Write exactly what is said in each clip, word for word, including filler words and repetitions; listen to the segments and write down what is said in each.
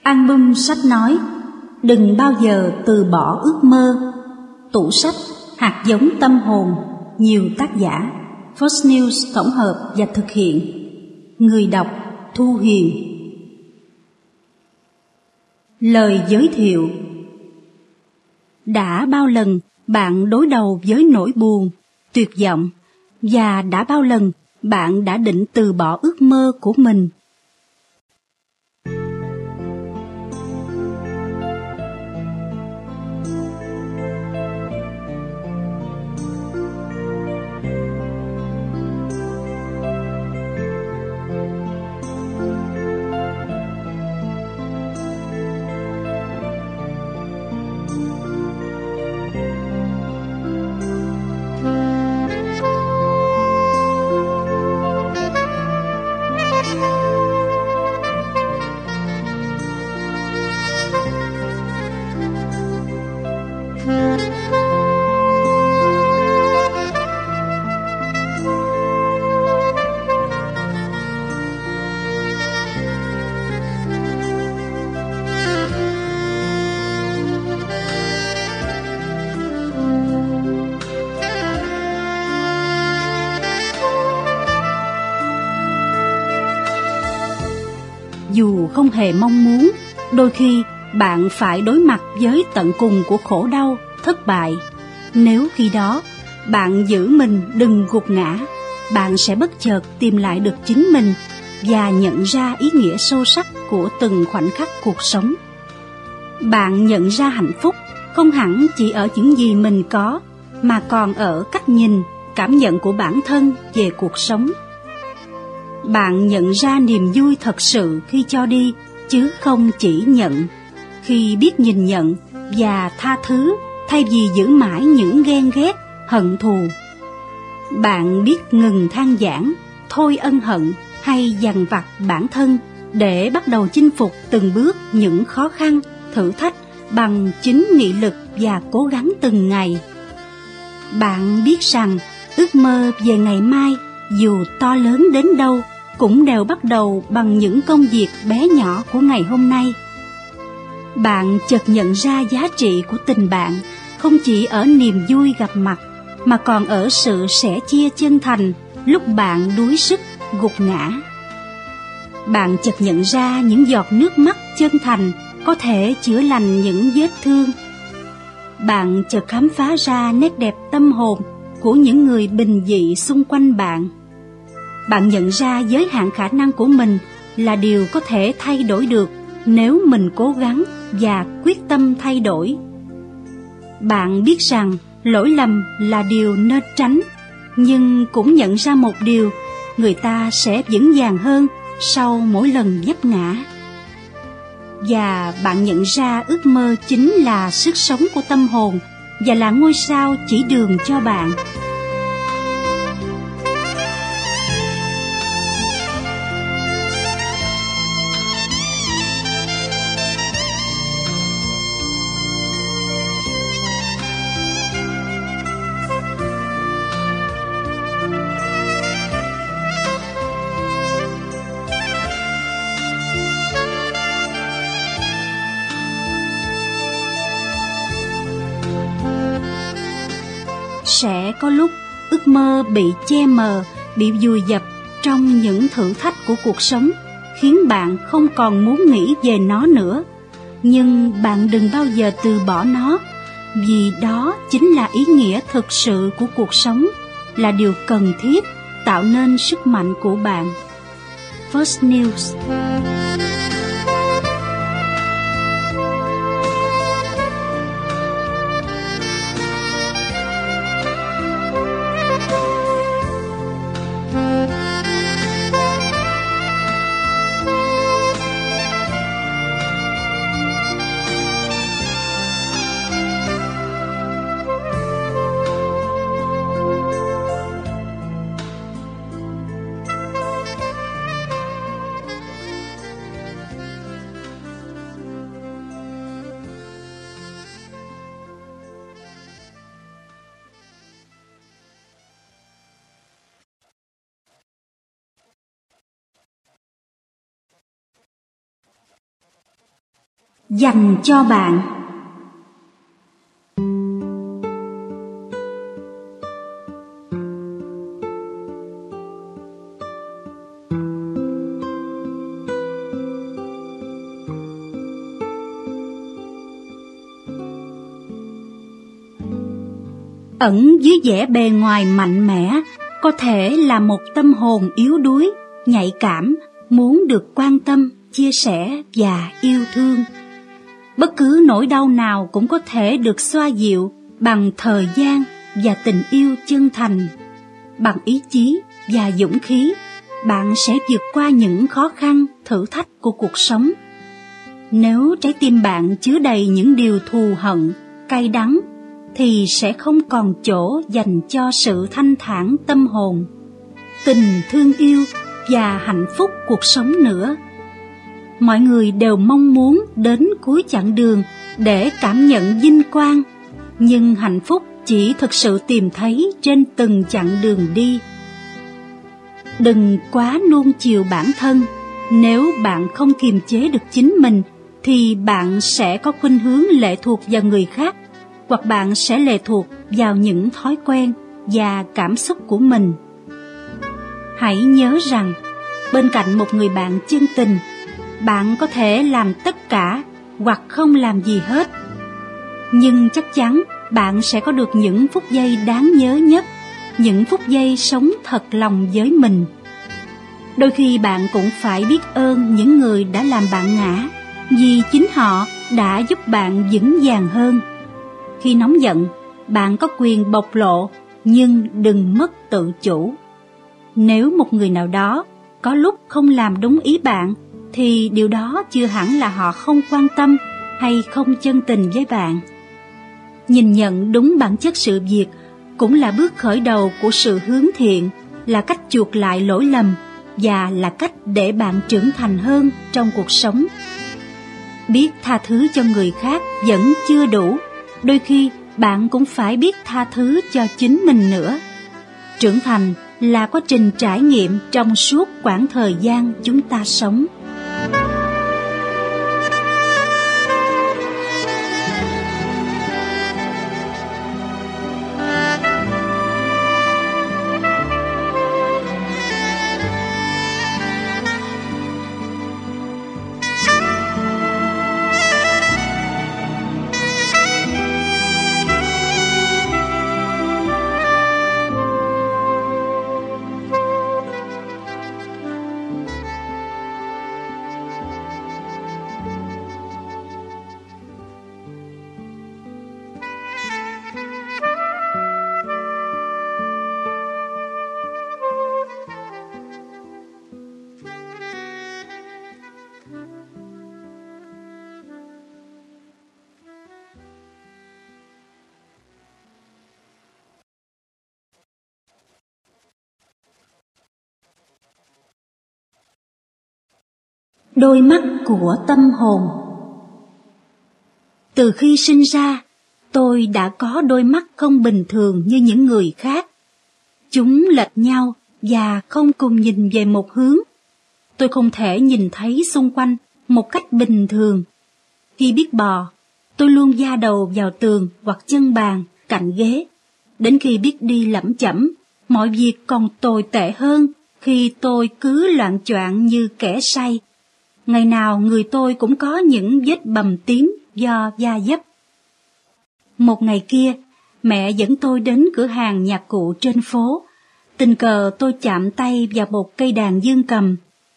Album sách nói đừng bao giờ từ bỏ ước mơ. Tủ sách hạt giống tâm hồn, nhiều tác giả. First News tổng hợp và thực hiện. Người đọc Thu Huyền. Lời giới thiệu. Đã bao lần bạn đối đầu với nỗi buồn, tuyệt vọng, và đã bao lần bạn đã định từ bỏ ước mơ của mình? Dù không hề mong muốn, đôi khi bạn phải đối mặt với tận cùng của khổ đau, thất bại. Nếu khi đó bạn giữ mình đừng gục ngã, bạn sẽ bất chợt tìm lại được chính mình và nhận ra ý nghĩa sâu sắc của từng khoảnh khắc cuộc sống. Bạn nhận ra hạnh phúc không hẳn chỉ ở những gì mình có, mà còn ở cách nhìn, cảm nhận của bản thân về cuộc sống. Bạn nhận ra niềm vui thật sự khi cho đi, chứ không chỉ nhận. Khi biết nhìn nhận và tha thứ thay vì giữ mãi những ghen ghét, hận thù. Bạn biết ngừng than vãn, thôi ân hận hay dằn vặt bản thân để bắt đầu chinh phục từng bước những khó khăn, thử thách bằng chính nghị lực và cố gắng từng ngày. Bạn biết rằng ước mơ về ngày mai dù to lớn đến đâu cũng đều bắt đầu bằng những công việc bé nhỏ của ngày hôm nay. Bạn chợt nhận ra giá trị của tình bạn không chỉ ở niềm vui gặp mặt, mà còn ở sự sẻ chia chân thành lúc bạn đuối sức, gục ngã. Bạn chợt nhận ra những giọt nước mắt chân thành có thể chữa lành những vết thương. Bạn chợt khám phá ra nét đẹp tâm hồn của những người bình dị xung quanh bạn. Bạn nhận ra giới hạn khả năng của mình là điều có thể thay đổi được nếu mình cố gắng và quyết tâm thay đổi. Bạn biết rằng lỗi lầm là điều nên tránh, nhưng cũng nhận ra một điều, người ta sẽ vững vàng hơn sau mỗi lần vấp ngã. Và bạn nhận ra ước mơ chính là sức sống của tâm hồn và là ngôi sao chỉ đường cho bạn. Sẽ có lúc ước mơ bị che mờ, bị vùi dập trong những thử thách của cuộc sống, khiến bạn không còn muốn nghĩ về nó nữa. Nhưng bạn đừng bao giờ từ bỏ nó, vì đó chính là ý nghĩa thực sự của cuộc sống, là điều cần thiết tạo nên sức mạnh của bạn. First News. dành cho bạn. Ẩn dưới vẻ bề ngoài mạnh mẽ có thể là một tâm hồn yếu đuối, nhạy cảm, muốn được quan tâm, chia sẻ và yêu thương. Bất cứ nỗi đau nào cũng có thể được xoa dịu bằng thời gian và tình yêu chân thành. Bằng ý chí và dũng khí, bạn sẽ vượt qua những khó khăn, thử thách của cuộc sống. Nếu trái tim bạn chứa đầy những điều thù hận, cay đắng, thì sẽ không còn chỗ dành cho sự thanh thản tâm hồn, tình thương yêu và hạnh phúc cuộc sống nữa. Mọi người đều mong muốn đến cuối chặng đường để cảm nhận vinh quang, nhưng hạnh phúc chỉ thực sự tìm thấy trên từng chặng đường đi. Đừng quá nuông chiều bản thân. Nếu bạn không kiềm chế được chính mình, thì bạn sẽ có khuynh hướng lệ thuộc vào người khác, hoặc bạn sẽ lệ thuộc vào những thói quen và cảm xúc của mình. Hãy nhớ rằng, bên cạnh một người bạn chân tình, bạn có thể làm tất cả hoặc không làm gì hết. Nhưng chắc chắn bạn sẽ có được những phút giây đáng nhớ nhất, những phút giây sống thật lòng với mình. Đôi khi bạn cũng phải biết ơn những người đã làm bạn ngã, vì chính họ đã giúp bạn vững vàng hơn. Khi nóng giận, bạn có quyền bộc lộ, nhưng đừng mất tự chủ. Nếu một người nào đó có lúc không làm đúng ý bạn, thì điều đó chưa hẳn là họ không quan tâm hay không chân tình với bạn. Nhìn nhận đúng bản chất sự việc cũng là bước khởi đầu của sự hướng thiện, là cách chuộc lại lỗi lầm và là cách để bạn trưởng thành hơn trong cuộc sống. Biết tha thứ cho người khác vẫn chưa đủ, đôi khi bạn cũng phải biết tha thứ cho chính mình nữa. Trưởng thành là quá trình trải nghiệm trong suốt quãng thời gian chúng ta sống. Đôi mắt của tâm hồn. Từ khi sinh ra, tôi đã có đôi mắt không bình thường như những người khác. Chúng lệch nhau và không cùng nhìn về một hướng. Tôi không thể nhìn thấy xung quanh một cách bình thường. Khi biết bò, tôi luôn va đầu vào tường hoặc chân bàn, cạnh ghế. Đến khi biết đi lẩm chẩm, mọi việc còn tồi tệ hơn khi tôi cứ loạng choạng như kẻ say. Ngày nào người tôi cũng có những vết bầm tím do va vấp. Một ngày kia, mẹ dẫn tôi đến cửa hàng nhạc cụ trên phố. Tình cờ tôi chạm tay vào một cây đàn dương cầm.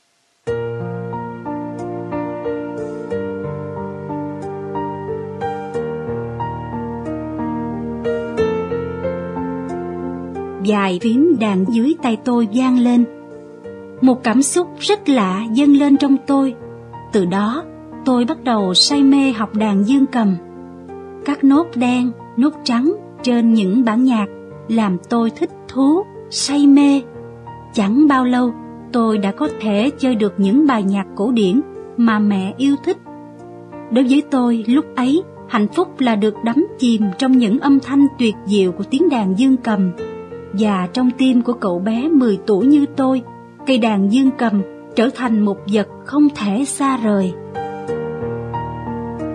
Vài phím đàn dưới tay tôi vang lên. Một cảm xúc rất lạ dâng lên trong tôi. Từ đó, tôi bắt đầu say mê học đàn dương cầm. Các nốt đen, nốt trắng trên những bản nhạc làm tôi thích thú, say mê. Chẳng bao lâu, tôi đã có thể chơi được những bài nhạc cổ điển mà mẹ yêu thích. Đối với tôi, lúc ấy, hạnh phúc là được đắm chìm trong những âm thanh tuyệt diệu của tiếng đàn dương cầm. Và trong tim của cậu bé mười tuổi như tôi, cây đàn dương cầm trở thành một vật không thể xa rời.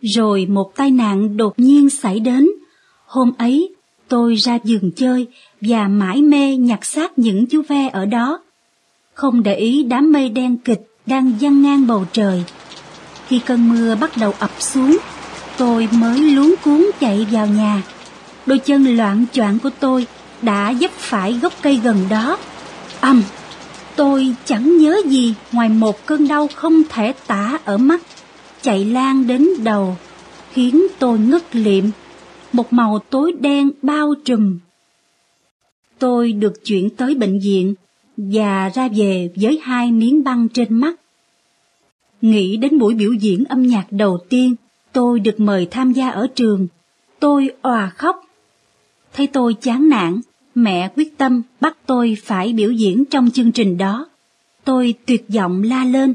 Rồi một tai nạn đột nhiên xảy đến. Hôm ấy, tôi ra vườn chơi và mải mê nhặt xác những chú ve ở đó, không để ý đám mây đen kịt đang giăng ngang bầu trời. Khi cơn mưa bắt đầu ập xuống, tôi mới luống cuống chạy vào nhà. Đôi chân loạng choạng của tôi đã vấp phải gốc cây gần đó. Ầm! Tôi chẳng nhớ gì ngoài một cơn đau không thể tả ở mắt, chạy lan đến đầu, khiến tôi ngất lịm. Một màu tối đen bao trùm. Tôi được chuyển tới bệnh viện và ra về với hai miếng băng trên mắt. Nghĩ đến buổi biểu diễn âm nhạc đầu tiên tôi được mời tham gia ở trường, tôi òa khóc. Thấy tôi chán nản, mẹ quyết tâm bắt tôi phải biểu diễn trong chương trình đó. Tôi tuyệt vọng la lên: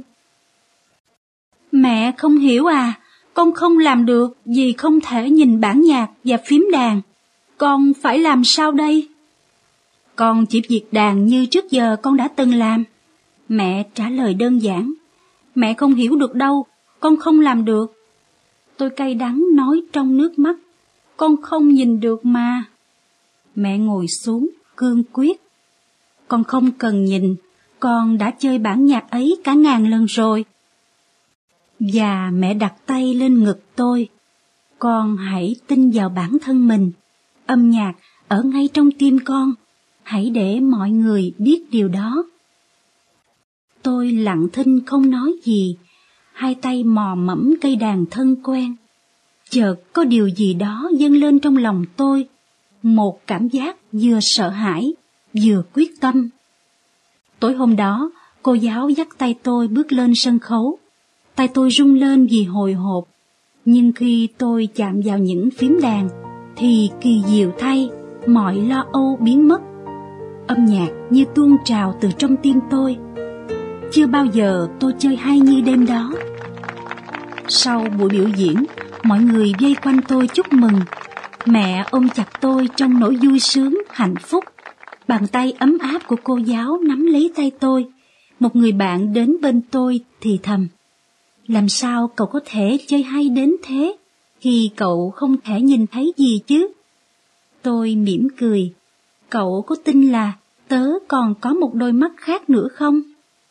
"Mẹ không hiểu à, con không làm được vì không thể nhìn bản nhạc và phím đàn. Con phải làm sao đây?" "Con chỉ việc đàn như trước giờ con đã từng làm." Mẹ trả lời đơn giản. "Mẹ không hiểu được đâu, con không làm được." Tôi cay đắng nói trong nước mắt: "Con không nhìn được mà." Mẹ ngồi xuống, cương quyết: "Con không cần nhìn, con đã chơi bản nhạc ấy cả ngàn lần rồi." Và mẹ đặt tay lên ngực tôi: "Con hãy tin vào bản thân mình, âm nhạc ở ngay trong tim con, hãy để mọi người biết điều đó." Tôi lặng thinh không nói gì, hai tay mò mẫm cây đàn thân quen. Chợt có điều gì đó dâng lên trong lòng tôi, một cảm giác vừa sợ hãi, vừa quyết tâm. Tối hôm đó, cô giáo dắt tay tôi bước lên sân khấu. Tay tôi rung lên vì hồi hộp, nhưng khi tôi chạm vào những phím đàn, thì kỳ diệu thay, mọi lo âu biến mất. Âm nhạc như tuôn trào từ trong tim tôi. Chưa bao giờ tôi chơi hay như đêm đó. Sau buổi biểu diễn, mọi người vây quanh tôi chúc mừng. Mẹ ôm chặt tôi trong nỗi vui sướng, hạnh phúc. Bàn tay ấm áp của cô giáo nắm lấy tay tôi. Một người bạn đến bên tôi thì thầm: "Làm sao cậu có thể chơi hay đến thế, khi cậu không thể nhìn thấy gì chứ?" Tôi mỉm cười: "Cậu có tin là tớ còn có một đôi mắt khác nữa không?"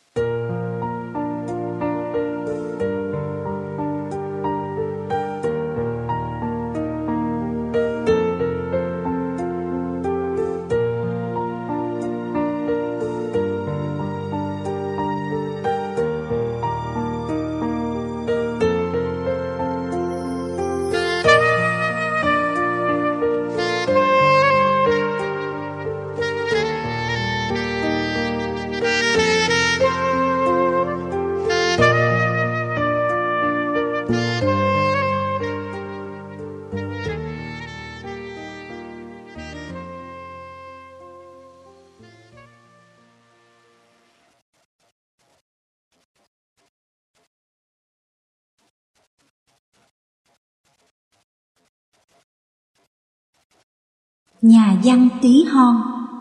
Nhà văn tí hon.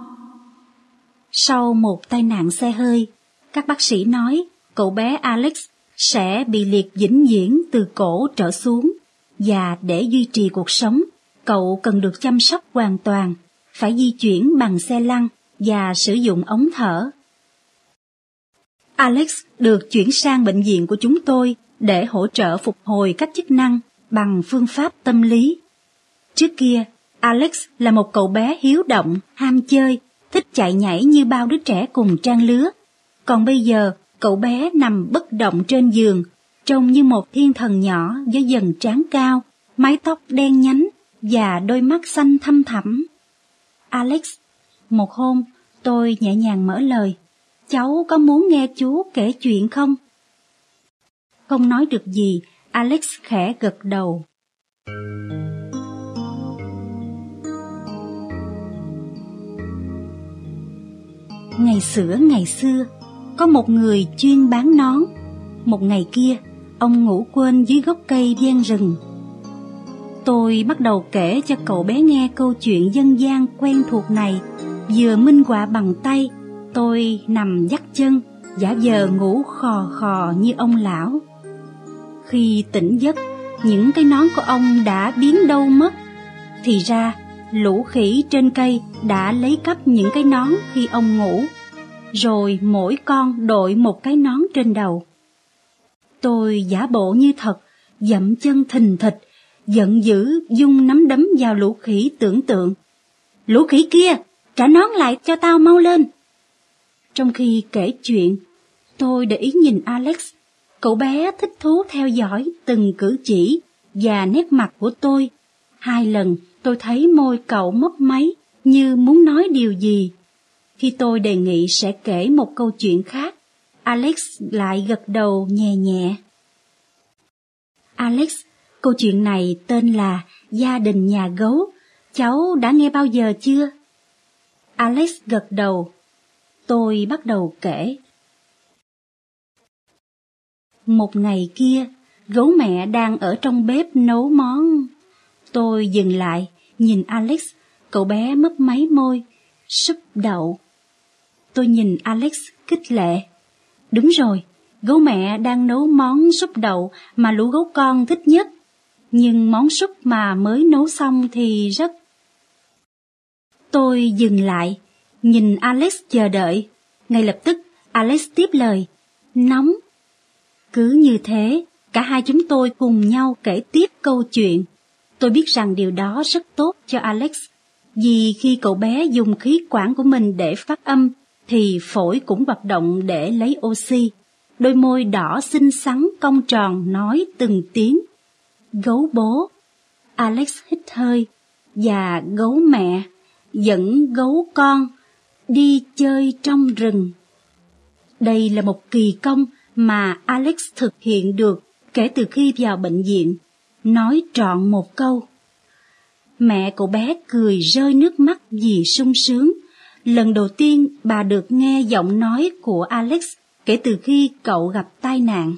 Sau một tai nạn xe hơi, các bác sĩ nói cậu bé Alex sẽ bị liệt vĩnh viễn từ cổ trở xuống, và để duy trì cuộc sống, cậu cần được chăm sóc hoàn toàn, phải di chuyển bằng xe lăn và sử dụng ống thở. Alex được chuyển sang bệnh viện của chúng tôi để hỗ trợ phục hồi các chức năng bằng phương pháp tâm lý. Trước kia, Alex là một cậu bé hiếu động, ham chơi, thích chạy nhảy như bao đứa trẻ cùng trang lứa. Còn bây giờ, cậu bé nằm bất động trên giường, trông như một thiên thần nhỏ với dần trán cao, mái tóc đen nhánh và đôi mắt xanh thăm thẳm. "Alex," một hôm tôi nhẹ nhàng mở lời, "cháu có muốn nghe chú kể chuyện không?" Không nói được gì, Alex khẽ gật đầu. Ngày xửa ngày xưa, có một người chuyên bán nón. Một ngày kia, ông ngủ quên dưới gốc cây ven rừng. Tôi bắt đầu kể cho cậu bé nghe câu chuyện dân gian quen thuộc này. Vừa minh họa bằng tay, tôi nằm vắt chân, giả vờ ngủ khò khò như ông lão. Khi tỉnh giấc, những cái nón của ông đã biến đâu mất. Thì ra, lũ khỉ trên cây đã lấy cắp những cái nón khi ông ngủ, rồi mỗi con đội một cái nón trên đầu. Tôi giả bộ như thật, dậm chân thình thịch, giận dữ vung nắm đấm vào lũ khỉ tưởng tượng. Lũ khỉ kia, trả nón lại cho tao mau lên. Trong khi kể chuyện, tôi để ý nhìn Alex. Cậu bé thích thú theo dõi từng cử chỉ và nét mặt của tôi. Hai lần tôi thấy môi cậu mấp máy như muốn nói điều gì. Khi tôi đề nghị sẽ kể một câu chuyện khác, Alex lại gật đầu nhẹ nhẹ. Alex, câu chuyện này tên là Gia đình nhà gấu. Cháu đã nghe bao giờ chưa? Alex gật đầu. Tôi bắt đầu kể. Một ngày kia, gấu mẹ đang ở trong bếp nấu món. Tôi dừng lại, nhìn Alex, cậu bé mấp máy môi. Súp đậu. Tôi nhìn Alex khích lệ. Đúng rồi, gấu mẹ đang nấu món súp đậu mà lũ gấu con thích nhất. Nhưng món súp mà mới nấu xong thì rất... Tôi dừng lại, nhìn Alex chờ đợi. Ngay lập tức, Alex tiếp lời. Nóng. Cứ như thế, cả hai chúng tôi cùng nhau kể tiếp câu chuyện. Tôi biết rằng điều đó rất tốt cho Alex, vì khi cậu bé dùng khí quản của mình để phát âm, thì phổi cũng hoạt động để lấy oxy. Đôi môi đỏ xinh xắn cong tròn nói từng tiếng. Gấu bố. Alex hít hơi. Và gấu mẹ dẫn gấu con đi chơi trong rừng. Đây là một kỳ công mà Alex thực hiện được kể từ khi vào bệnh viện. Nói trọn một câu. Mẹ cậu bé cười rơi nước mắt vì sung sướng. Lần đầu tiên bà được nghe giọng nói của Alex kể từ khi cậu gặp tai nạn.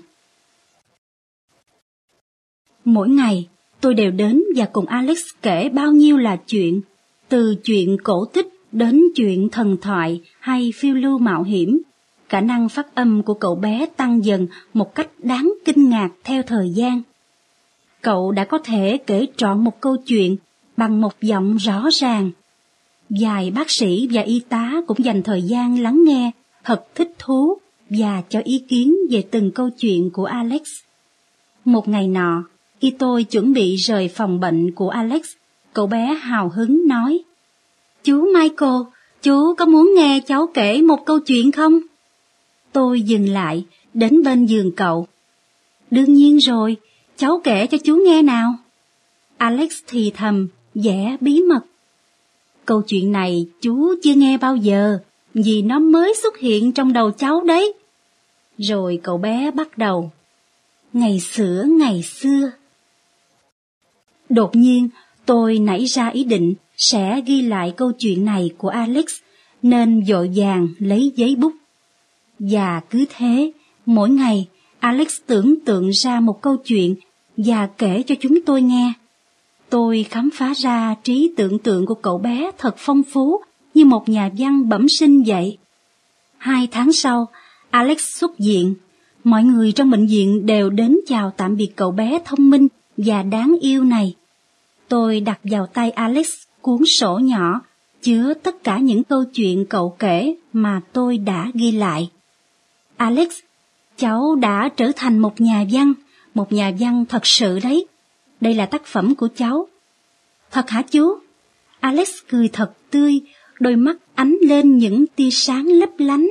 Mỗi ngày, tôi đều đến và cùng Alex kể bao nhiêu là chuyện, từ chuyện cổ tích đến chuyện thần thoại hay phiêu lưu mạo hiểm. Khả năng phát âm của cậu bé tăng dần một cách đáng kinh ngạc theo thời gian. Cậu đã có thể kể trọn một câu chuyện bằng một giọng rõ ràng. Vài bác sĩ và y tá cũng dành thời gian lắng nghe, thật thích thú và cho ý kiến về từng câu chuyện của Alex. Một ngày nọ, khi tôi chuẩn bị rời phòng bệnh của Alex, cậu bé hào hứng nói, Chú Michael, chú có muốn nghe cháu kể một câu chuyện không? Tôi dừng lại, đến bên giường cậu. Đương nhiên rồi, cháu kể cho chú nghe nào. Alex thì thầm, vẻ bí mật. Câu chuyện này chú chưa nghe bao giờ, vì nó mới xuất hiện trong đầu cháu đấy. Rồi cậu bé bắt đầu. Ngày xưa ngày xưa. Đột nhiên, tôi nảy ra ý định sẽ ghi lại câu chuyện này của Alex, nên vội vàng lấy giấy bút. Và cứ thế, mỗi ngày, Alex tưởng tượng ra một câu chuyện và kể cho chúng tôi nghe. Tôi khám phá ra trí tưởng tượng của cậu bé thật phong phú, như một nhà văn bẩm sinh vậy. Hai tháng sau, Alex xuất viện. Mọi người trong bệnh viện đều đến chào tạm biệt cậu bé thông minh và đáng yêu này. Tôi đặt vào tay Alex cuốn sổ nhỏ, chứa tất cả những câu chuyện cậu kể mà tôi đã ghi lại. Alex, cháu đã trở thành một nhà văn, một nhà văn thật sự đấy. Đây là tác phẩm của cháu. Thật hả chú? Alex cười thật tươi, đôi mắt ánh lên những tia sáng lấp lánh.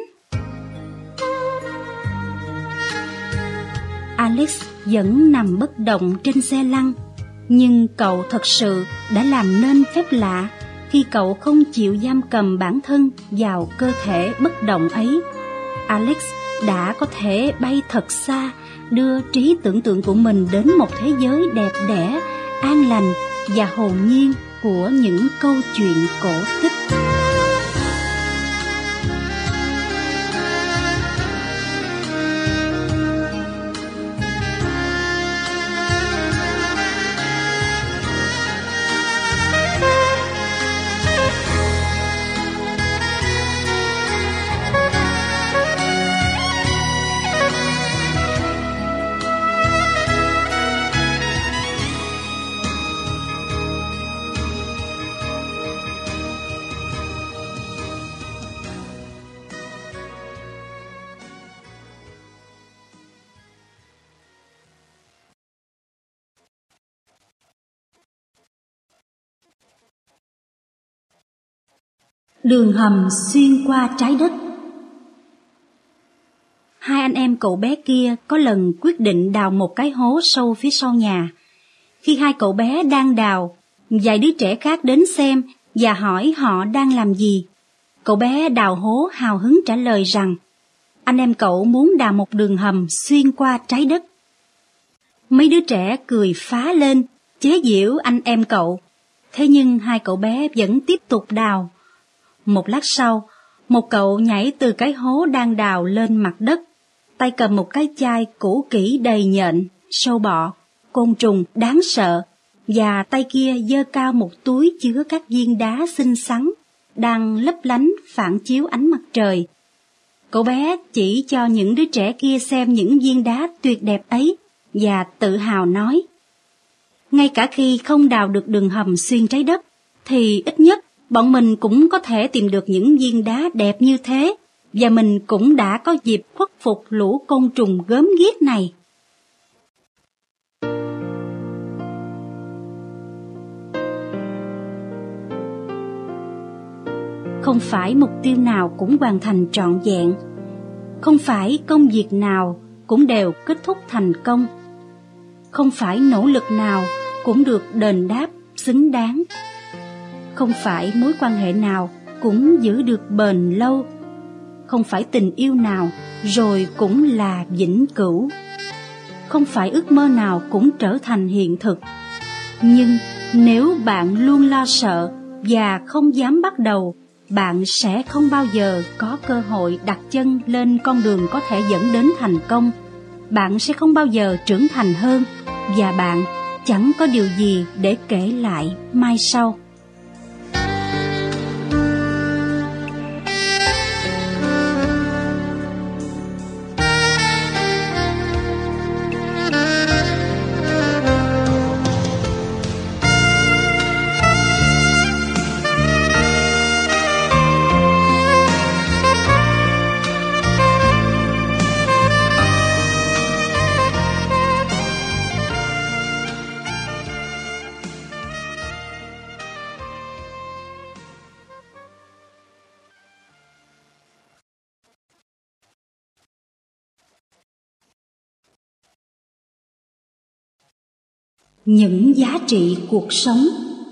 Alex vẫn nằm bất động trên xe lăn, nhưng cậu thật sự đã làm nên phép lạ khi cậu không chịu giam cầm bản thân vào cơ thể bất động ấy. Alex đã có thể bay thật xa, đưa trí tưởng tượng của mình đến một thế giới đẹp đẽ, an lành và hồn nhiên của những câu chuyện cổ tích. Đường hầm xuyên qua trái đất. Hai anh em cậu bé kia có lần quyết định đào một cái hố sâu phía sau nhà. Khi hai cậu bé đang đào, vài đứa trẻ khác đến xem và hỏi họ đang làm gì. Cậu bé đào hố hào hứng trả lời rằng anh em cậu muốn đào một đường hầm xuyên qua trái đất. Mấy đứa trẻ cười phá lên, chế giễu anh em cậu. Thế nhưng hai cậu bé vẫn tiếp tục đào. Một lát sau, một cậu nhảy từ cái hố đang đào lên mặt đất, tay cầm một cái chai cũ kỹ đầy nhện, sâu bọ, côn trùng đáng sợ, và tay kia giơ cao một túi chứa các viên đá xinh xắn, đang lấp lánh phản chiếu ánh mặt trời. Cậu bé chỉ cho những đứa trẻ kia xem những viên đá tuyệt đẹp ấy, và tự hào nói, ngay cả khi không đào được đường hầm xuyên trái đất, thì ít nhất bọn mình cũng có thể tìm được những viên đá đẹp như thế, và mình cũng đã có dịp khuất phục lũ côn trùng gớm ghiếc này. Không phải mục tiêu nào cũng hoàn thành trọn vẹn, không phải công việc nào cũng đều kết thúc thành công, không phải nỗ lực nào cũng được đền đáp xứng đáng, không phải mối quan hệ nào cũng giữ được bền lâu, không phải tình yêu nào rồi cũng là vĩnh cửu, không phải ước mơ nào cũng trở thành hiện thực. Nhưng nếu bạn luôn lo sợ và không dám bắt đầu, bạn sẽ không bao giờ có cơ hội đặt chân lên con đường có thể dẫn đến thành công. Bạn sẽ không bao giờ trưởng thành hơn, và bạn chẳng có điều gì để kể lại mai sau. Những giá trị cuộc sống.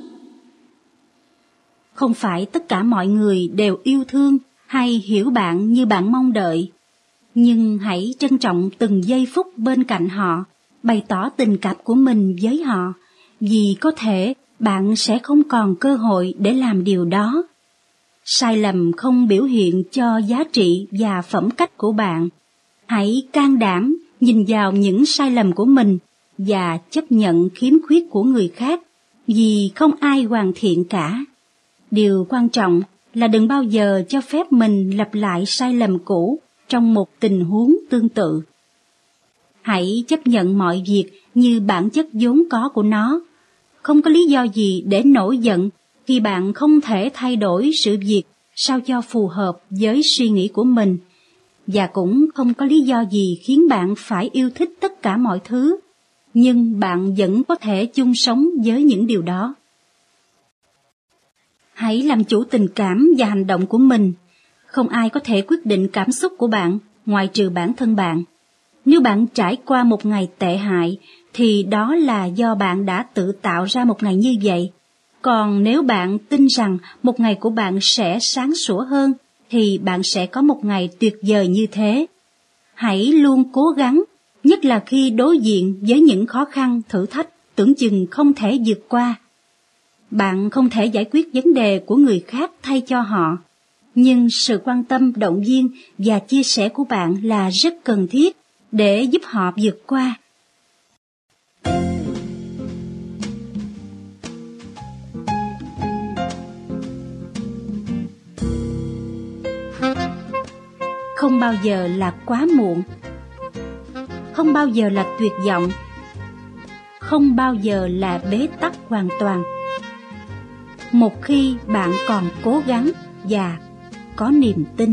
Không phải tất cả mọi người đều yêu thương hay hiểu bạn như bạn mong đợi, nhưng hãy trân trọng từng giây phút bên cạnh họ, bày tỏ tình cảm của mình với họ, vì có thể bạn sẽ không còn cơ hội để làm điều đó. Sai lầm không biểu hiện cho giá trị và phẩm cách của bạn. Hãy can đảm nhìn vào những sai lầm của mình và chấp nhận khiếm khuyết của người khác, vì không ai hoàn thiện cả. Điều quan trọng là đừng bao giờ cho phép mình lặp lại sai lầm cũ trong một tình huống tương tự. Hãy chấp nhận mọi việc như bản chất vốn có của nó. Không có lý do gì để nổi giận khi bạn không thể thay đổi sự việc sao cho phù hợp với suy nghĩ của mình, và cũng không có lý do gì khiến bạn phải yêu thích tất cả mọi thứ, nhưng bạn vẫn có thể chung sống với những điều đó. Hãy làm chủ tình cảm và hành động của mình. Không ai có thể quyết định cảm xúc của bạn ngoại trừ bản thân bạn. Nếu bạn trải qua một ngày tệ hại, thì đó là do bạn đã tự tạo ra một ngày như vậy. Còn nếu bạn tin rằng một ngày của bạn sẽ sáng sủa hơn, thì bạn sẽ có một ngày tuyệt vời như thế. Hãy luôn cố gắng, nhất là khi đối diện với những khó khăn, thử thách tưởng chừng không thể vượt qua. Bạn không thể giải quyết vấn đề của người khác thay cho họ, nhưng sự quan tâm, động viên và chia sẻ của bạn là rất cần thiết để giúp họ vượt qua. Không bao giờ là quá muộn, không bao giờ là tuyệt vọng, không bao giờ là bế tắc hoàn toàn. Một khi bạn còn cố gắng và có niềm tin.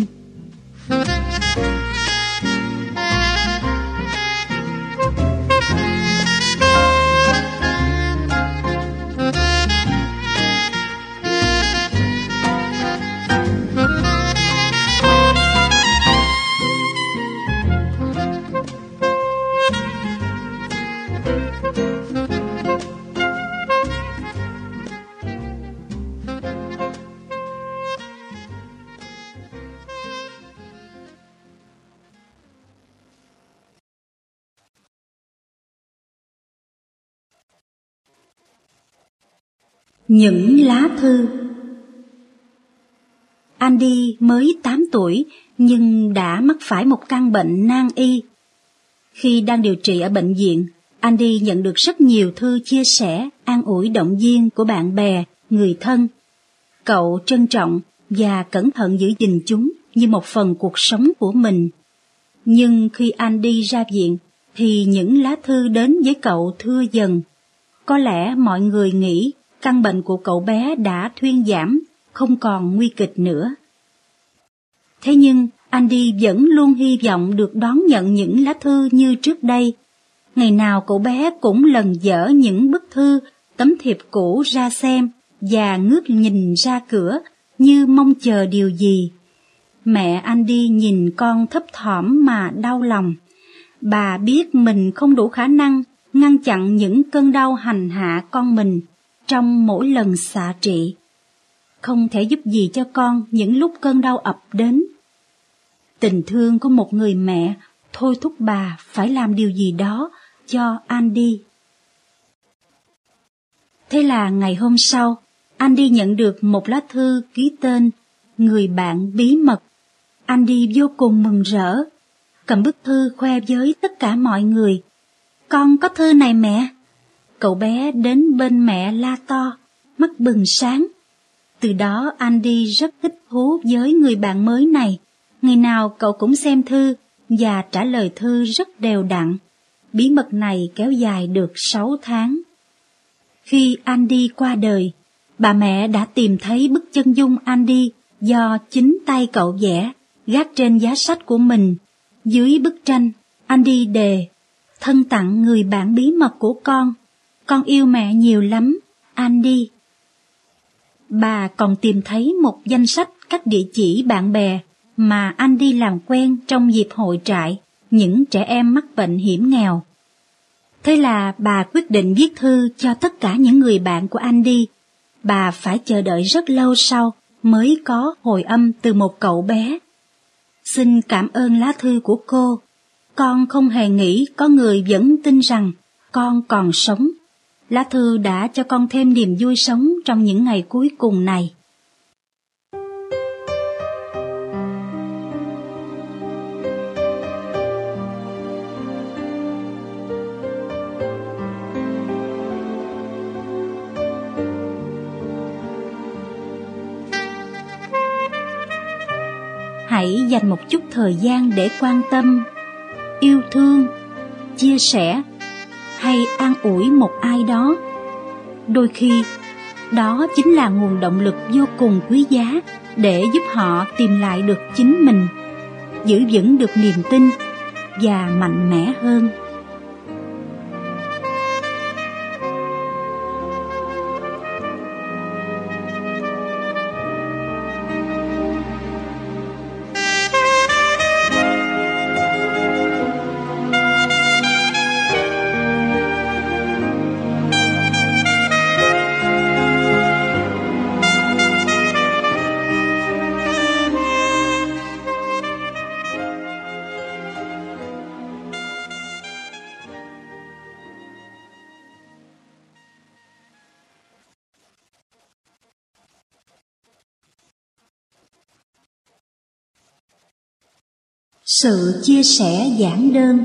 Những lá thư. Andy mới tám tuổi nhưng đã mắc phải một căn bệnh nan y. Khi đang điều trị ở bệnh viện, Andy nhận được rất nhiều thư chia sẻ, an ủi động viên của bạn bè, người thân. Cậu trân trọng và cẩn thận giữ gìn chúng như một phần cuộc sống của mình. Nhưng khi Andy ra viện, thì những lá thư đến với cậu thưa dần. Có lẽ mọi người nghĩ căn bệnh của cậu bé đã thuyên giảm, không còn nguy kịch nữa. Thế nhưng Andy vẫn luôn hy vọng được đón nhận những lá thư như trước đây. Ngày nào cậu bé cũng lần dở những bức thư, tấm thiệp cũ ra xem và ngước nhìn ra cửa như mong chờ điều gì. Mẹ Andy nhìn con thấp thỏm mà đau lòng. Bà biết mình không đủ khả năng ngăn chặn những cơn đau hành hạ con mình trong mỗi lần xạ trị. Không thể giúp gì cho con những lúc cơn đau ập đến. Tình thương của một người mẹ thôi thúc bà phải làm điều gì đó cho Andy. Thế là ngày hôm sau, Andy nhận được một lá thư ký tên Người bạn bí mật. Andy vô cùng mừng rỡ, cầm bức thư khoe với tất cả mọi người. Con có thư này mẹ. Cậu bé đến bên mẹ la to, mắt bừng sáng. Từ đó Andy rất thích thú với người bạn mới này. Ngày nào cậu cũng xem thư và trả lời thư rất đều đặn. Bí mật này kéo dài được sáu tháng. Khi Andy qua đời, bà mẹ đã tìm thấy bức chân dung Andy do chính tay cậu vẽ, gác trên giá sách của mình. Dưới bức tranh, Andy đề: thân tặng người bạn bí mật của con. Con yêu mẹ nhiều lắm, Andy. Bà còn tìm thấy một danh sách các địa chỉ bạn bè mà Andy làm quen trong dịp hội trại những trẻ em mắc bệnh hiểm nghèo. Thế là bà quyết định viết thư cho tất cả những người bạn của Andy. Bà phải chờ đợi rất lâu sau mới có hồi âm từ một cậu bé. Xin cảm ơn lá thư của cô. Con không hề nghĩ có người vẫn tin rằng con còn sống. Lá thư đã cho con thêm niềm vui sống trong những ngày cuối cùng này. Hãy dành một chút thời gian để quan tâm, yêu thương, chia sẻ hay an ủi một ai đó. Đôi khi, đó chính là nguồn động lực vô cùng quý giá để giúp họ tìm lại được chính mình, giữ vững được niềm tin và mạnh mẽ hơn. Sự chia sẻ giản đơn.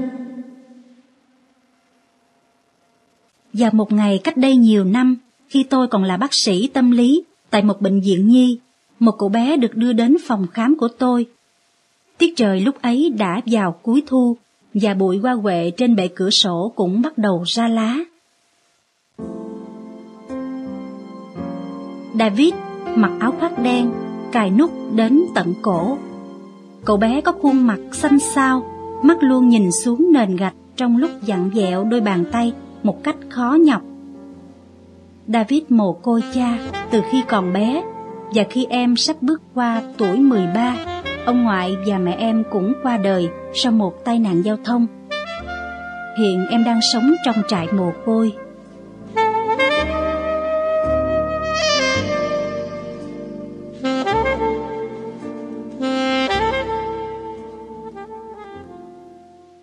Vào một ngày cách đây nhiều năm, khi tôi còn là bác sĩ tâm lý tại một bệnh viện nhi, một cậu bé được đưa đến phòng khám của tôi. Tiết trời lúc ấy đã vào cuối thu và bụi hoa huệ trên bệ cửa sổ cũng bắt đầu ra lá. David mặc áo khoác đen, cài nút đến tận cổ. Cậu bé có khuôn mặt xanh xao, mắt luôn nhìn xuống nền gạch trong lúc vặn vẹo đôi bàn tay một cách khó nhọc. David mồ côi cha từ khi còn bé, và khi em sắp bước qua tuổi mười ba, ông ngoại và mẹ em cũng qua đời sau một tai nạn giao thông. Hiện em đang sống trong trại mồ côi.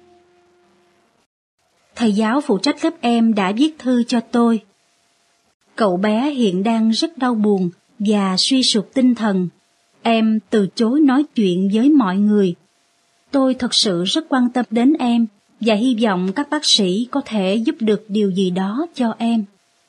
Thầy giáo phụ trách lớp em đã viết thư cho tôi. Cậu bé hiện đang rất đau buồn và suy sụp tinh thần. Em từ chối nói chuyện với mọi người. Tôi thật sự rất quan tâm đến em và hy vọng các bác sĩ có thể giúp được điều gì đó cho em.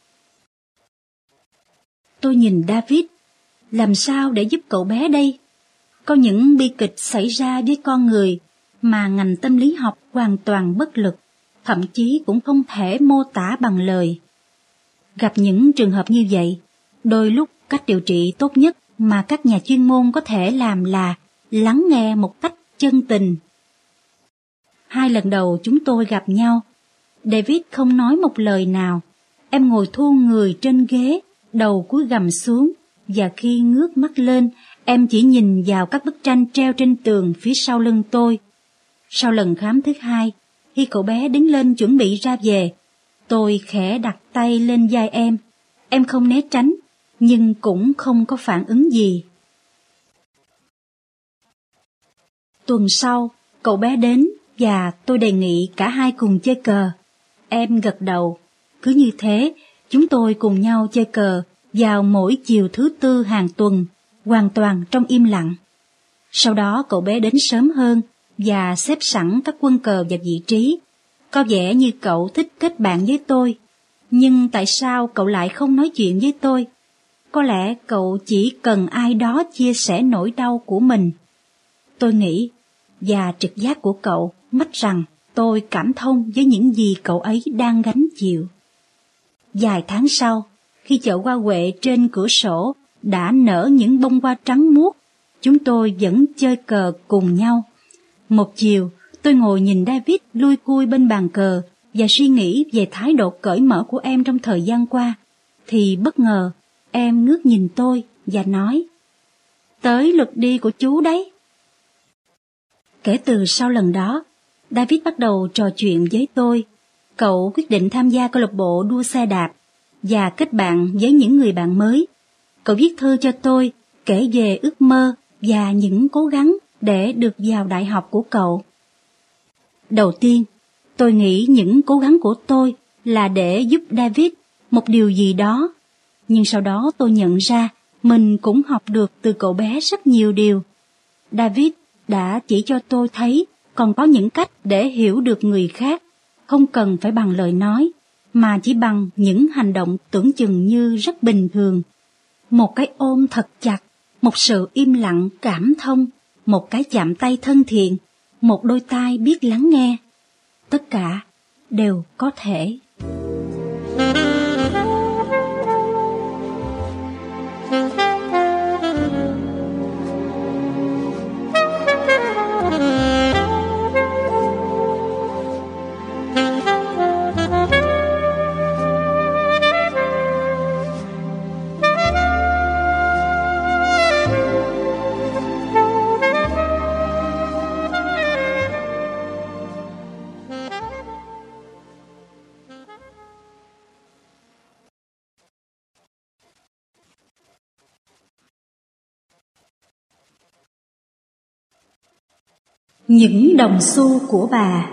Tôi nhìn David. Làm sao để giúp cậu bé đây? Có những bi kịch xảy ra với con người mà ngành tâm lý học hoàn toàn bất lực, thậm chí cũng không thể mô tả bằng lời. Gặp những trường hợp như vậy, đôi lúc cách điều trị tốt nhất mà các nhà chuyên môn có thể làm là lắng nghe một cách chân tình. Hai lần đầu chúng tôi gặp nhau, David không nói một lời nào. Em ngồi thu người trên ghế, đầu cúi gằm xuống, và khi ngước mắt lên, em chỉ nhìn vào các bức tranh treo trên tường phía sau lưng tôi. Sau lần khám thứ hai, khi cậu bé đứng lên chuẩn bị ra về, tôi khẽ đặt tay lên vai em. Em không né tránh, nhưng cũng không có phản ứng gì. Tuần sau, cậu bé đến và tôi đề nghị cả hai cùng chơi cờ. Em gật đầu. Cứ như thế, chúng tôi cùng nhau chơi cờ vào mỗi chiều thứ tư hàng tuần, hoàn toàn trong im lặng. Sau đó cậu bé đến sớm hơn và xếp sẵn các quân cờ vào vị trí. Có vẻ như cậu thích kết bạn với tôi. Nhưng tại sao cậu lại không nói chuyện với tôi? Có lẽ cậu chỉ cần ai đó chia sẻ nỗi đau của mình. Tôi nghĩ, và trực giác của cậu mách rằng tôi cảm thông với những gì cậu ấy đang gánh chịu. Vài tháng sau, khi chợ hoa huệ trên cửa sổ đã nở những bông hoa trắng muốt, chúng tôi vẫn chơi cờ cùng nhau. Một chiều, tôi ngồi nhìn David lui cui bên bàn cờ và suy nghĩ về thái độ cởi mở của em trong thời gian qua, thì bất ngờ em ngước nhìn tôi và nói: "Tới lượt đi của chú đấy." Kể từ sau lần đó, David bắt đầu trò chuyện với tôi. Cậu quyết định tham gia câu lạc bộ đua xe đạp và kết bạn với những người bạn mới. Cậu viết thư cho tôi, kể về ước mơ và những cố gắng để được vào đại học của cậu. Đầu tiên, tôi nghĩ những cố gắng của tôi là để giúp David một điều gì đó. Nhưng sau đó tôi nhận ra mình cũng học được từ cậu bé rất nhiều điều. David đã chỉ cho tôi thấy còn có những cách để hiểu được người khác, không cần phải bằng lời nói, mà chỉ bằng những hành động tưởng chừng như rất bình thường. Một cái ôm thật chặt, một sự im lặng cảm thông, một cái chạm tay thân thiện, một đôi tai biết lắng nghe. Tất cả đều có thể. Những đồng xu của bà.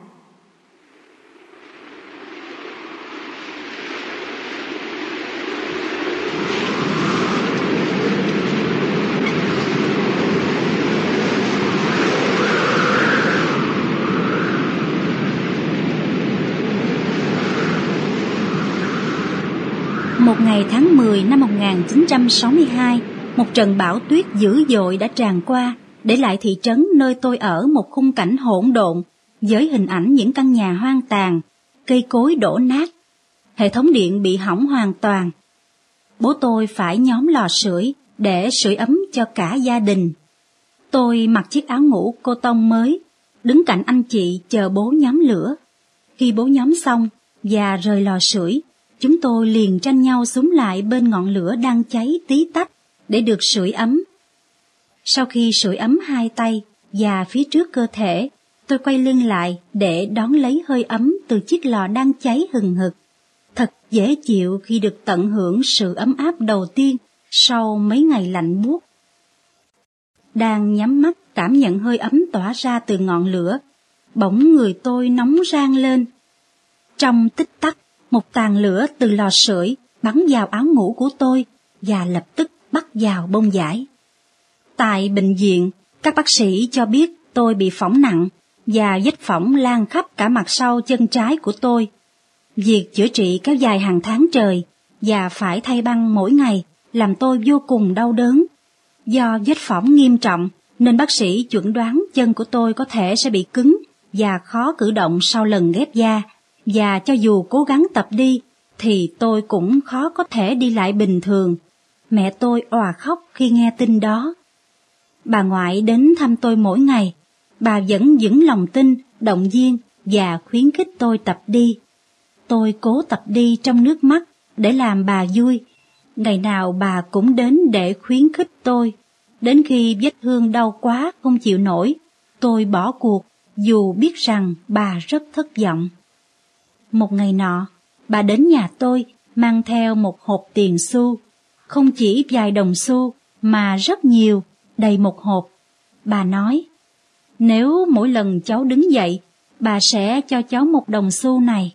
Một ngày tháng mười năm một nghìn chín trăm sáu mươi hai, một trận bão tuyết dữ dội đã tràn qua, để lại thị trấn nơi tôi ở một khung cảnh hỗn độn, với hình ảnh những căn nhà hoang tàn, cây cối đổ nát, hệ thống điện bị hỏng hoàn toàn. Bố tôi phải nhóm lò sưởi để sưởi ấm cho cả gia đình. Tôi mặc chiếc áo ngủ cô tông mới, đứng cạnh anh chị chờ bố nhóm lửa. Khi bố nhóm xong và rời lò sưởi, chúng tôi liền tranh nhau xúm lại bên ngọn lửa đang cháy tí tách để được sưởi ấm. Sau khi sưởi ấm hai tay và phía trước cơ thể, tôi quay lưng lại để đón lấy hơi ấm từ chiếc lò đang cháy hừng hực. Thật dễ chịu khi được tận hưởng sự ấm áp đầu tiên sau mấy ngày lạnh buốt. Đang nhắm mắt cảm nhận hơi ấm tỏa ra từ ngọn lửa, bỗng người tôi nóng rang lên. Trong tích tắc, một tàn lửa từ lò sưởi bắn vào áo ngủ của tôi và lập tức bắt vào bông vải. Tại bệnh viện, các bác sĩ cho biết tôi bị phỏng nặng và vết phỏng lan khắp cả mặt sau chân trái của tôi. Việc chữa trị kéo dài hàng tháng trời và phải thay băng mỗi ngày làm tôi vô cùng đau đớn. Do vết phỏng nghiêm trọng nên bác sĩ chuẩn đoán chân của tôi có thể sẽ bị cứng và khó cử động sau lần ghép da, và cho dù cố gắng tập đi thì tôi cũng khó có thể đi lại bình thường. Mẹ tôi òa khóc khi nghe tin đó. Bà ngoại đến thăm tôi mỗi ngày. Bà vẫn vững lòng tin, động viên và khuyến khích tôi tập đi. Tôi cố tập đi trong nước mắt để làm bà vui. Ngày nào bà cũng đến để khuyến khích tôi. Đến khi vết thương đau quá không chịu nổi, tôi bỏ cuộc dù biết rằng bà rất thất vọng. Một ngày nọ, bà đến nhà tôi mang theo một hộp tiền xu, không chỉ vài đồng xu mà rất nhiều, đầy một hộp. Bà nói, nếu mỗi lần cháu đứng dậy, bà sẽ cho cháu một đồng xu này.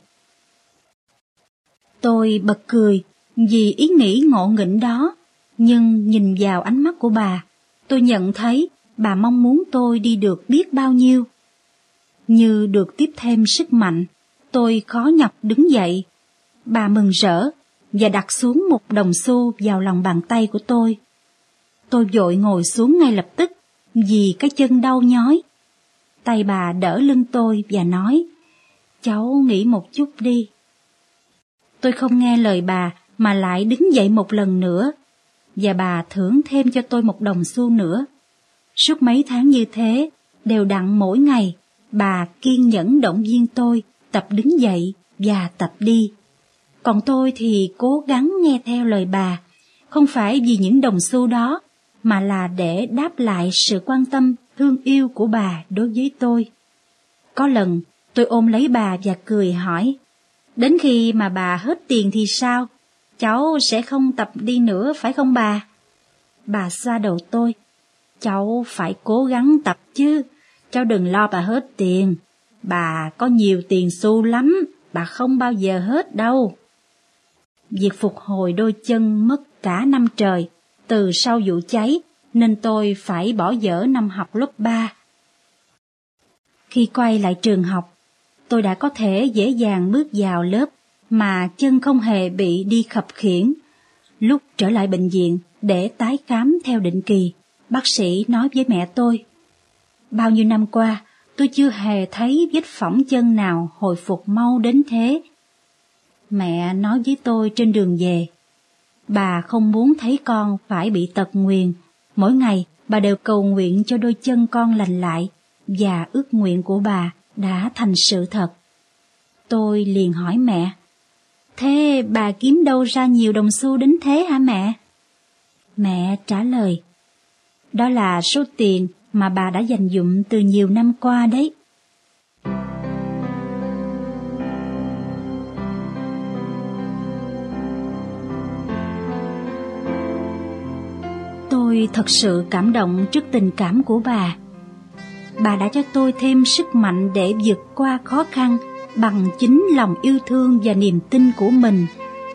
Tôi bật cười vì ý nghĩ ngộ nghĩnh đó, nhưng nhìn vào ánh mắt của bà, tôi nhận thấy bà mong muốn tôi đi được biết bao nhiêu. Như được tiếp thêm sức mạnh, tôi khó nhọc đứng dậy. Bà mừng rỡ và đặt xuống một đồng xu vào lòng bàn tay của tôi. Tôi vội ngồi xuống ngay lập tức vì cái chân đau nhói. Tay bà đỡ lưng tôi và nói, cháu nghỉ một chút đi. Tôi không nghe lời bà mà lại đứng dậy một lần nữa, và bà thưởng thêm cho tôi một đồng xu nữa. Suốt mấy tháng như thế, đều đặn mỗi ngày, bà kiên nhẫn động viên tôi tập đứng dậy và tập đi. Còn tôi thì cố gắng nghe theo lời bà, không phải vì những đồng xu đó, mà là để đáp lại sự quan tâm, thương yêu của bà đối với tôi. Có lần, tôi ôm lấy bà và cười hỏi, đến khi mà bà hết tiền thì sao? Cháu sẽ không tập đi nữa phải không bà? Bà xoa đầu tôi, cháu phải cố gắng tập chứ, cháu đừng lo bà hết tiền. Bà có nhiều tiền xu lắm, bà không bao giờ hết đâu. Việc phục hồi đôi chân mất cả năm trời, từ sau vụ cháy, nên tôi phải bỏ dở năm học lớp ba. Khi quay lại trường học, tôi đã có thể dễ dàng bước vào lớp mà chân không hề bị đi khập khiễng. Lúc trở lại bệnh viện để tái khám theo định kỳ, bác sĩ nói với mẹ tôi, bao nhiêu năm qua tôi chưa hề thấy vết phỏng chân nào hồi phục mau đến thế. Mẹ nói với tôi trên đường về, bà không muốn thấy con phải bị tật nguyền. Mỗi ngày bà đều cầu nguyện cho đôi chân con lành lại, và ước nguyện của bà đã thành sự thật. Tôi liền hỏi mẹ, thế bà kiếm đâu ra nhiều đồng xu đến thế hả mẹ? Mẹ trả lời, đó là số tiền mà bà đã dành dụm từ nhiều năm qua đấy. Tôi thật sự cảm động trước tình cảm của bà. Bà đã cho tôi thêm sức mạnh để vượt qua khó khăn bằng chính lòng yêu thương và niềm tin của mình.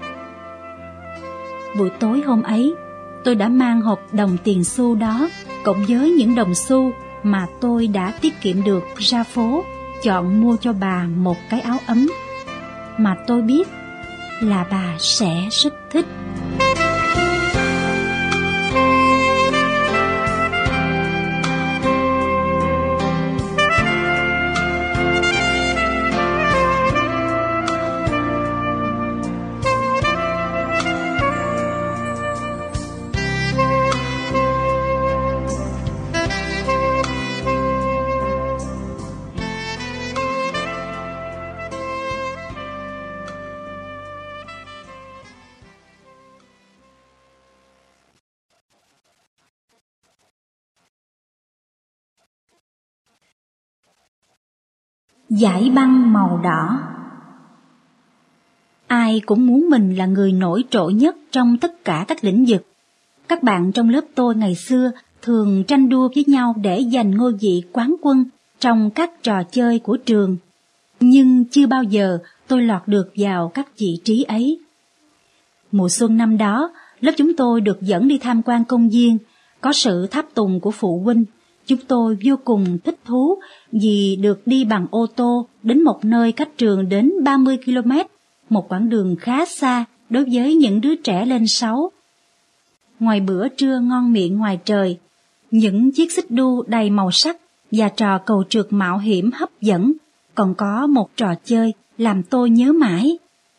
Buổi tối hôm ấy, tôi đã mang hộp đồng tiền xu đó cộng với những đồng xu mà tôi đã tiết kiệm được ra phố, chọn mua cho bà một cái áo ấm mà tôi biết là bà sẽ rất thích. Dải băng màu đỏ. Ai cũng muốn mình là người nổi trội nhất trong tất cả các lĩnh vực. Các bạn trong lớp tôi ngày xưa thường tranh đua với nhau để giành ngôi vị quán quân trong các trò chơi của trường. Nhưng chưa bao giờ tôi lọt được vào các vị trí ấy. Mùa xuân năm đó, lớp chúng tôi được dẫn đi tham quan công viên, có sự tháp tùng của phụ huynh. Chúng tôi vô cùng thích thú vì được đi bằng ô tô đến một nơi cách trường đến ba mươi ki lô mét, một quãng đường khá xa đối với những đứa trẻ lên sáu. Ngoài bữa trưa ngon miệng ngoài trời, những chiếc xích đu đầy màu sắc và trò cầu trượt mạo hiểm hấp dẫn, còn có một trò chơi làm tôi nhớ mãi.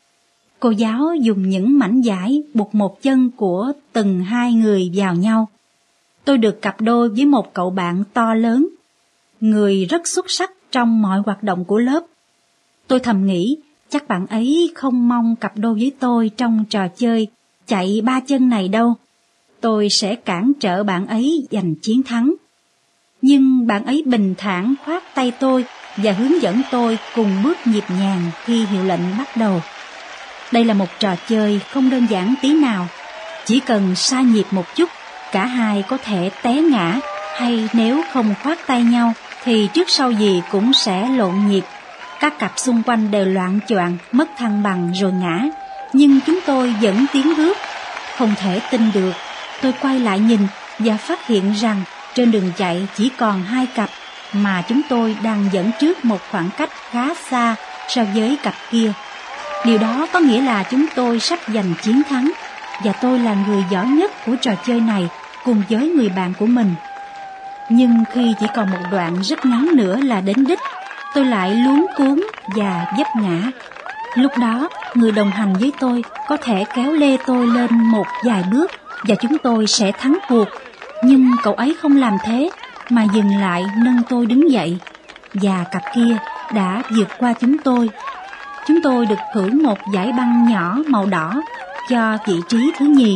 Cô giáo dùng những mảnh vải buộc một chân của từng hai người vào nhau. Tôi được cặp đôi với một cậu bạn to lớn, người rất xuất sắc trong mọi hoạt động của lớp. Tôi thầm nghĩ, chắc bạn ấy không mong cặp đôi với tôi trong trò chơi chạy ba chân này đâu. Tôi sẽ cản trở bạn ấy giành chiến thắng. Nhưng bạn ấy bình thản khoác tay tôi và hướng dẫn tôi cùng bước nhịp nhàng khi hiệu lệnh bắt đầu. Đây là một trò chơi không đơn giản tí nào. Chỉ cần sai nhịp một chút, cả hai có thể té ngã, hay nếu không khoác tay nhau thì trước sau gì cũng sẽ lộn nhịp. Các cặp xung quanh đều loạng choạng, mất thăng bằng rồi ngã, nhưng chúng tôi vẫn tiến bước. Không thể tin được, tôi quay lại nhìn và phát hiện rằng trên đường chạy chỉ còn hai cặp, mà chúng tôi đang dẫn trước một khoảng cách khá xa so với cặp kia. Điều đó có nghĩa là chúng tôi sắp giành chiến thắng, và tôi là người giỏi nhất của trò chơi này cùng với người bạn của mình. Nhưng khi chỉ còn một đoạn rất ngắn nữa là đến đích, tôi lại luống cuống và vấp ngã. Lúc đó, người đồng hành với tôi có thể kéo lê tôi lên một vài bước và chúng tôi sẽ thắng cuộc. Nhưng cậu ấy không làm thế, mà dừng lại nâng tôi đứng dậy, và cặp kia đã vượt qua chúng tôi. Chúng tôi được hưởng một giải băng nhỏ màu đỏ cho vị trí thứ nhì.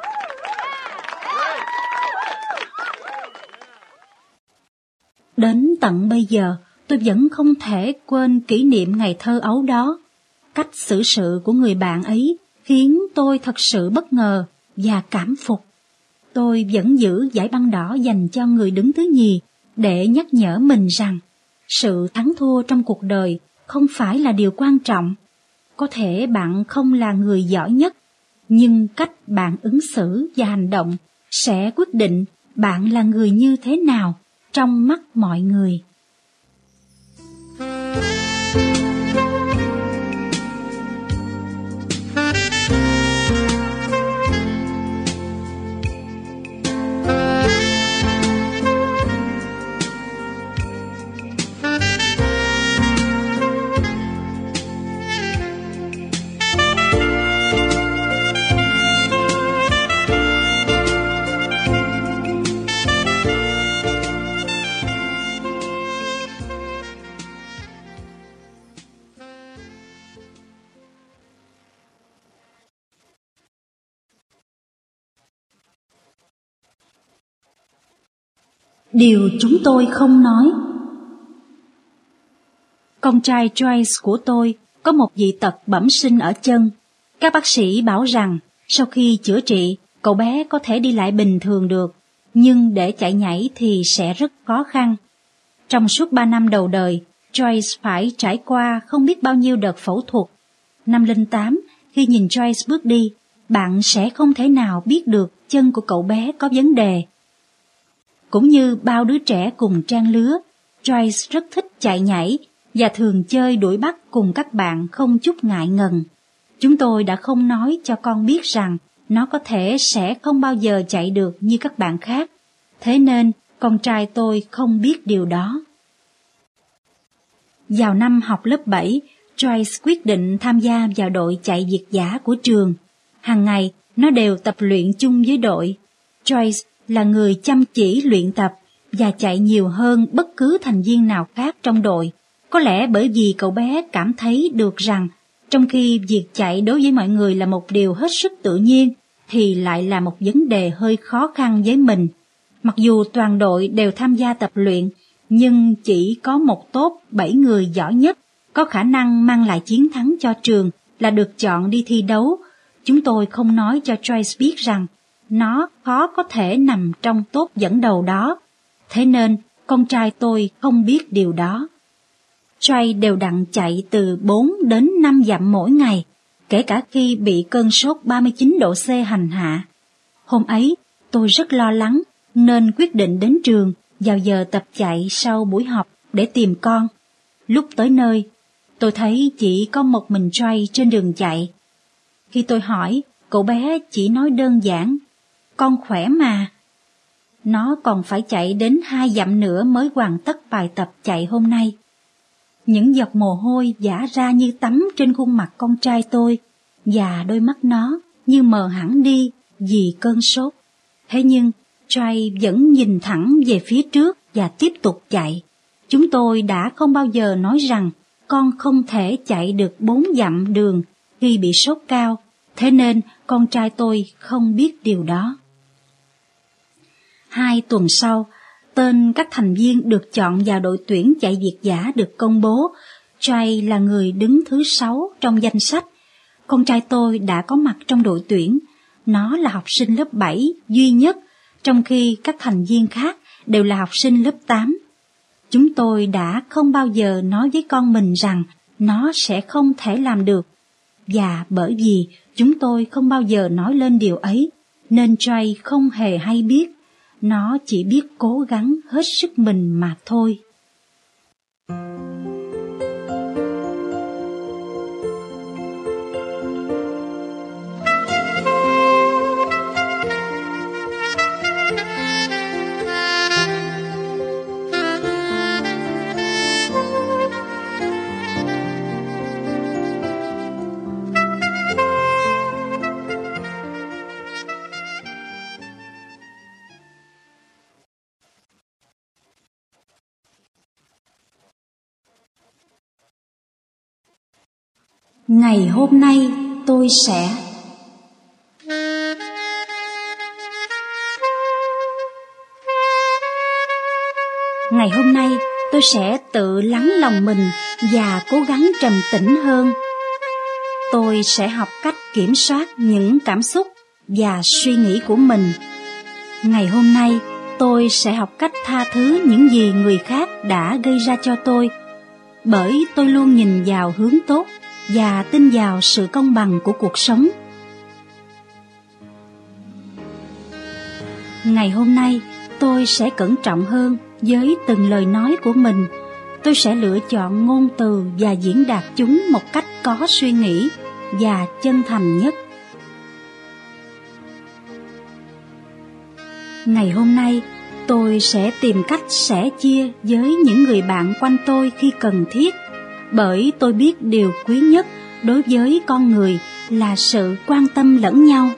Đến tận bây giờ, tôi vẫn không thể quên kỷ niệm ngày thơ ấu đó. Cách xử sự của người bạn ấy khiến tôi thật sự bất ngờ và cảm phục. Tôi vẫn giữ giải băng đỏ dành cho người đứng thứ nhì để nhắc nhở mình rằng sự thắng thua trong cuộc đời không phải là điều quan trọng. Có thể bạn không là người giỏi nhất, nhưng cách bạn ứng xử và hành động sẽ quyết định bạn là người như thế nào trong mắt mọi người. Điều chúng tôi không nói. Con trai Joyce của tôi có một dị tật bẩm sinh ở chân. Các bác sĩ bảo rằng sau khi chữa trị, cậu bé có thể đi lại bình thường được, nhưng để chạy nhảy thì sẽ rất khó khăn. Trong suốt ba năm đầu đời, Joyce phải trải qua không biết bao nhiêu đợt phẫu thuật. Năm linh tám, khi nhìn Joyce bước đi, bạn sẽ không thể nào biết được chân của cậu bé có vấn đề. Cũng như bao đứa trẻ cùng trang lứa, Joyce rất thích chạy nhảy và thường chơi đuổi bắt cùng các bạn không chút ngại ngần. Chúng tôi đã không nói cho con biết rằng nó có thể sẽ không bao giờ chạy được như các bạn khác, thế nên con trai tôi không biết điều đó. Vào năm học lớp bảy, Joyce quyết định tham gia vào đội chạy việt dã của trường. Hàng ngày, nó đều tập luyện chung với đội. Joyce là người chăm chỉ luyện tập và chạy nhiều hơn bất cứ thành viên nào khác trong đội. Có lẽ bởi vì cậu bé cảm thấy được rằng trong khi việc chạy đối với mọi người là một điều hết sức tự nhiên, thì lại là một vấn đề hơi khó khăn với mình. Mặc dù toàn đội đều tham gia tập luyện, nhưng chỉ có một tốp bảy người giỏi nhất có khả năng mang lại chiến thắng cho trường là được chọn đi thi đấu. Chúng tôi không nói cho Joyce biết rằng nó khó có thể nằm trong tốp dẫn đầu đó, thế nên con trai tôi không biết điều đó. Joyce đều đặn chạy từ bốn đến năm dặm mỗi ngày. kể cả khi bị cơn sốt ba mươi chín độ C hành hạ. Hôm ấy, tôi rất lo lắng nên quyết định đến trường vào giờ tập chạy sau buổi học để tìm con. Lúc tới nơi, tôi thấy chỉ có một mình Trey trên đường chạy. Khi tôi hỏi, cậu bé chỉ nói đơn giản, con khỏe mà. Nó còn phải chạy đến hai dặm nữa mới hoàn tất bài tập chạy hôm nay. Những giọt mồ hôi vã ra như tắm trên khuôn mặt con trai tôi, và đôi mắt nó như mờ hẳn đi vì cơn sốt. Thế nhưng, Trey vẫn nhìn thẳng về phía trước và tiếp tục chạy. Chúng tôi đã không bao giờ nói rằng con không thể chạy được bốn dặm đường khi bị sốt cao, thế nên con trai tôi không biết điều đó. Hai tuần sau, tên các thành viên được chọn vào đội tuyển chạy việt dã được công bố. Trey là người đứng thứ sáu trong danh sách. Con trai tôi đã có mặt trong đội tuyển. Nó là học sinh lớp bảy duy nhất, trong khi các thành viên khác đều là học sinh lớp tám. Chúng tôi đã không bao giờ nói với con mình rằng nó sẽ không thể làm được. Và bởi vì chúng tôi không bao giờ nói lên điều ấy, nên Trey không hề hay biết. Nó chỉ biết cố gắng hết sức mình mà thôi. Ngày hôm nay tôi sẽ... Ngày hôm nay tôi sẽ tự lắng lòng mình và cố gắng trầm tĩnh hơn. Tôi sẽ học cách kiểm soát những cảm xúc và suy nghĩ của mình. Ngày hôm nay tôi sẽ học cách tha thứ những gì người khác đã gây ra cho tôi, bởi tôi luôn nhìn vào hướng tốt và tin vào sự công bằng của cuộc sống. Ngày hôm nay, tôi sẽ cẩn trọng hơn với từng lời nói của mình. Tôi sẽ lựa chọn ngôn từ và diễn đạt chúng một cách có suy nghĩ và chân thành nhất. Ngày hôm nay, tôi sẽ tìm cách sẻ chia với những người bạn quanh tôi khi cần thiết, bởi tôi biết điều quý nhất đối với con người là sự quan tâm lẫn nhau.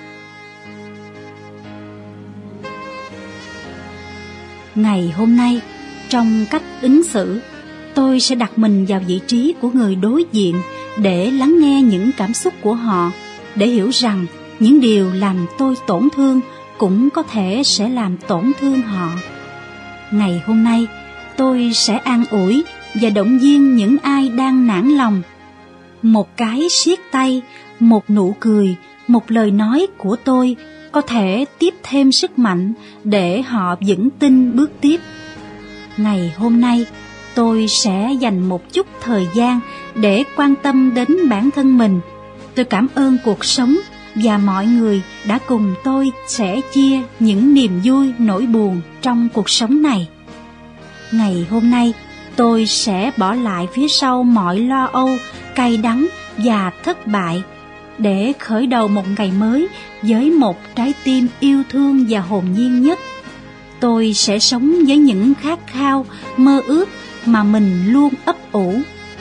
Ngày hôm nay, trong cách ứng xử, tôi sẽ đặt mình vào vị trí của người đối diện để lắng nghe những cảm xúc của họ, để hiểu rằng những điều làm tôi tổn thương cũng có thể sẽ làm tổn thương họ. Ngày hôm nay, tôi sẽ an ủi và động viên những ai đang nản lòng. Một cái siết tay, một nụ cười, một lời nói của tôi có thể tiếp thêm sức mạnh để họ vững tin bước tiếp. Ngày hôm nay, tôi sẽ dành một chút thời gian để quan tâm đến bản thân mình. Tôi cảm ơn cuộc sống và mọi người đã cùng tôi sẻ chia những niềm vui nỗi buồn trong cuộc sống này. Ngày hôm nay, tôi sẽ bỏ lại phía sau mọi lo âu, cay đắng và thất bại để khởi đầu một ngày mới với một trái tim yêu thương và hồn nhiên nhất. Tôi sẽ sống với những khát khao, mơ ước mà mình luôn ấp ủ.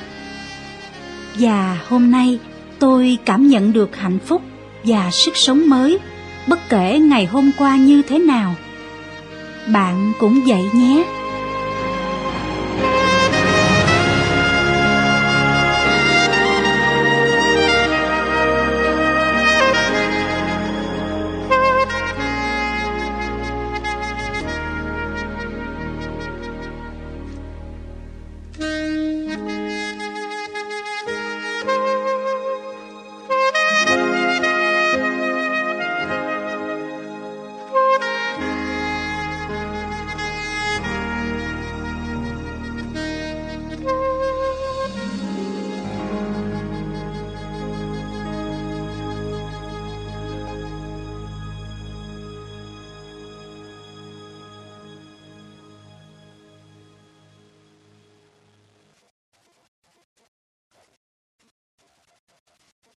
Và hôm nay, tôi cảm nhận được hạnh phúc và sức sống mới, bất kể ngày hôm qua như thế nào. Bạn cũng vậy nhé.